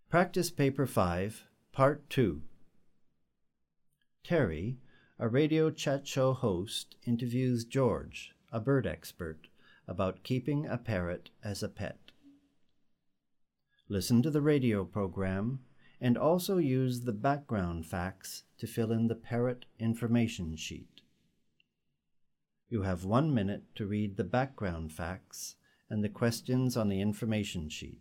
Practice Paper 5, Part 2. Terry, a radio chat show host, interviews George, a bird expert, about keeping a parrot as a pet. Listen to the radio program and also use the background facts to fill in the parrot information sheet. You have 1 minute to read the background facts and the questions on the information sheet.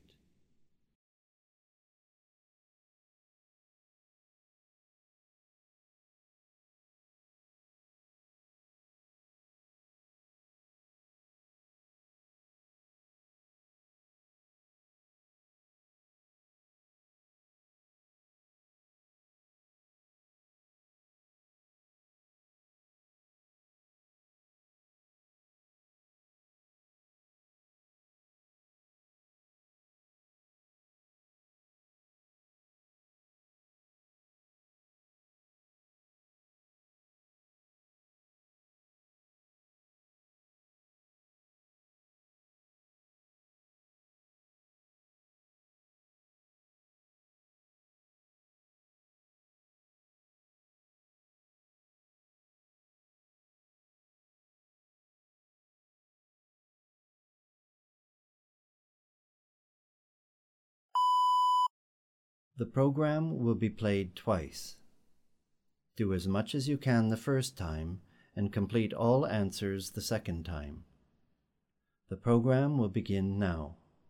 The program will be played twice. Do as much as you can the first time and complete all answers the second time. The program will begin now.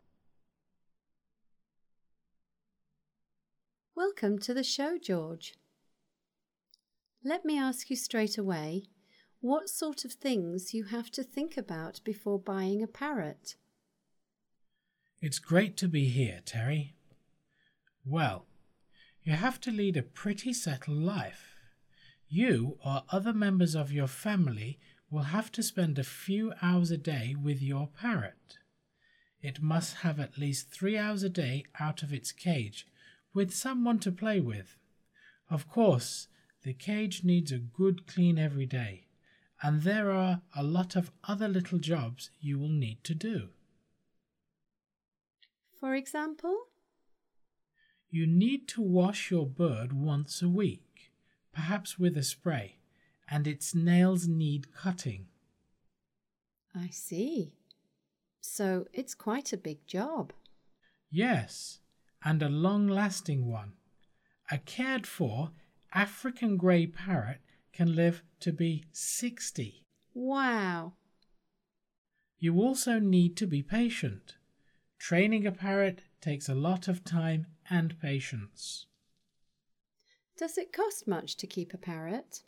Welcome to the show, George. Let me ask you straight away, what sort of things you have to think about before buying a parrot? It's great to be here, Terry. Well, you have to lead a pretty settled life. You or other members of your family will have to spend a few hours a day with your parrot. It must have at least 3 hours a day out of its cage, with someone to play with. Of course, the cage needs a good clean every day, and there are a lot of other little jobs you will need to do. For example? You need to wash your bird once a week, perhaps with a spray, and its nails need cutting. I see. So it's quite a big job. Yes, and a long-lasting one. A cared-for African grey parrot can live to be 60. Wow! You also need to be patient. Training a parrot takes a lot of time and patience. Does it cost much to keep a parrot?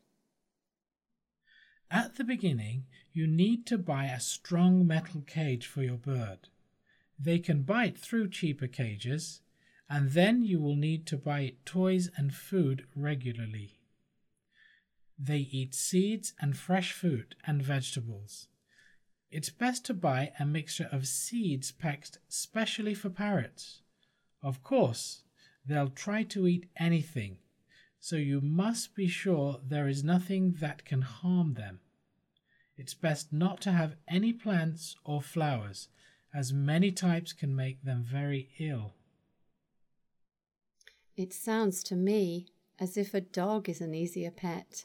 At the beginning, you need to buy a strong metal cage for your bird. They can bite through cheaper cages, and then you will need to buy it toys and food regularly. They eat seeds and fresh fruit and vegetables. It's best to buy a mixture of seeds packed specially for parrots. Of course, they'll try to eat anything, so you must be sure there is nothing that can harm them. It's best not to have any plants or flowers, as many types can make them very ill. It sounds to me as if a dog is an easier pet.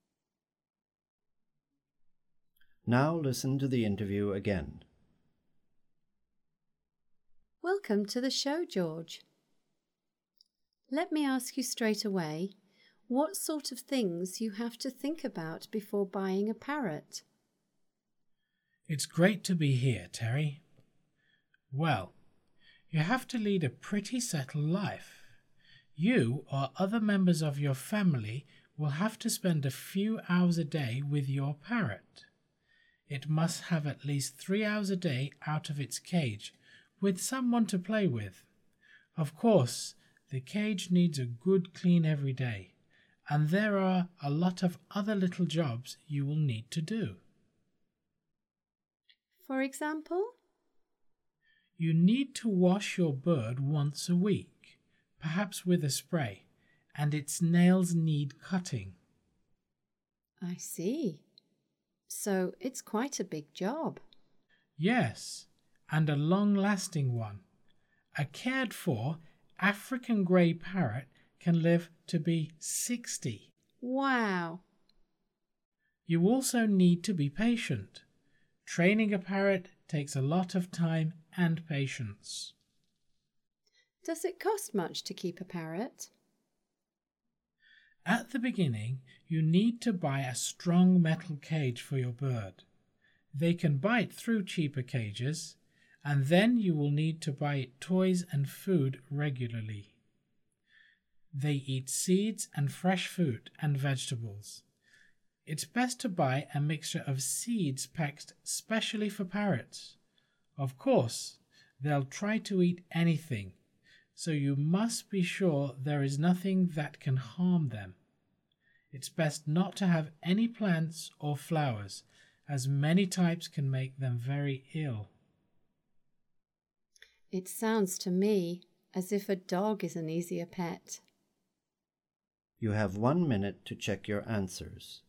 Now listen to the interview again. Welcome to the show, George. Let me ask you straight away, what sort of things you have to think about before buying a parrot? It's great to be here, Terry. Well, you have to lead a pretty settled life. You or other members of your family will have to spend a few hours a day with your parrot. It must have at least 3 hours a day out of its cage, with someone to play with. Of course, the cage needs a good clean every day, and there are a lot of other little jobs you will need to do. For example? You need to wash your bird once a week, perhaps with a spray, and its nails need cutting. I see. So it's quite a big job. Yes, and a long-lasting one. A cared-for African grey parrot can live to be 60. Wow! You also need to be patient. Training a parrot takes a lot of time and patience. Does it cost much to keep a parrot? At the beginning, you need to buy a strong metal cage for your bird. They can bite through cheaper cages, and then you will need to buy it toys and food regularly. They eat seeds and fresh fruit and vegetables. It's best to buy a mixture of seeds packed specially for parrots. Of course, they'll try to eat anything, so you must be sure there is nothing that can harm them. It's best not to have any plants or flowers, as many types can make them very ill. It sounds to me as if a dog is an easier pet. You have 1 minute to check your answers.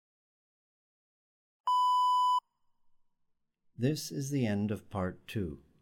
This is the end of part 2.